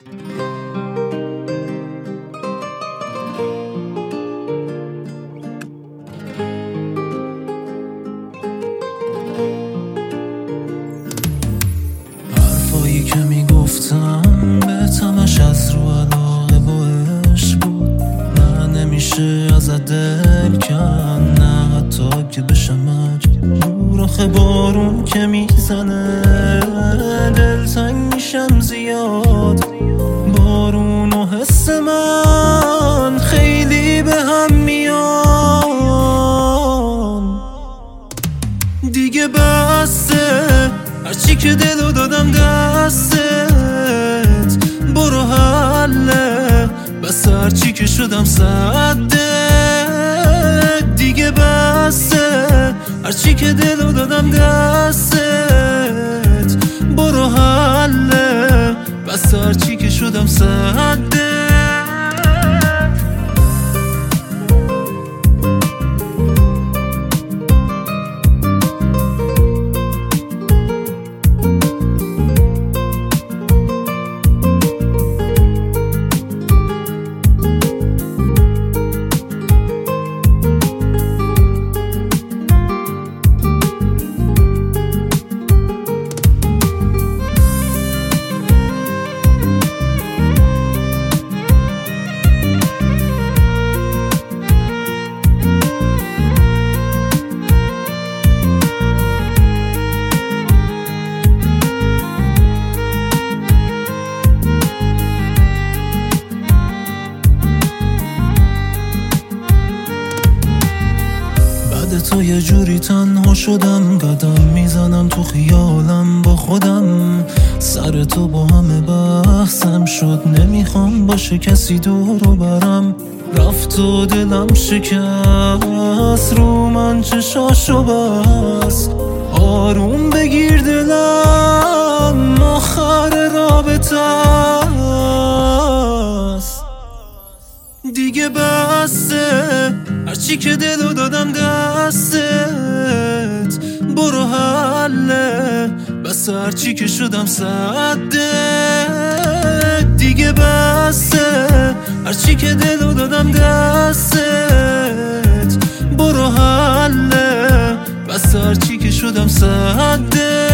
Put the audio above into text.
حرفایی که میگفتم به همش از رو علاقه با عشق بود. نه نمیشه ازت دل کن، نه حتی که بشه مجبور. آخه بارون که میزنه دلتنگ میشم زیاد. بارون و حس من خیلی به هم میان. دیگه بسته هرچی که دلو دادم دستت، برو حله بس هرچی که شدم سدت. دیگه بسته هرچی که دلو دادم دستت، برو حله بس هرچی که شدم سدت. تو یه جوری تنها شدم، قدم میزنم تو خیالم با خودم. سر تو با همه بحثم شد، نمیخوام باشه کسی دورو برم. رفت و دلم شکست، رو من چشاشو بست. آروم بگیر دلم، آخر رابطه است. دیگه بسته هرچی که دلو دادم دستت، برو حله بس هرچی که شدم سدت. دیگه بسته هرچی که دلو دادم دستت، برو حله بس هرچی که شدم سدت.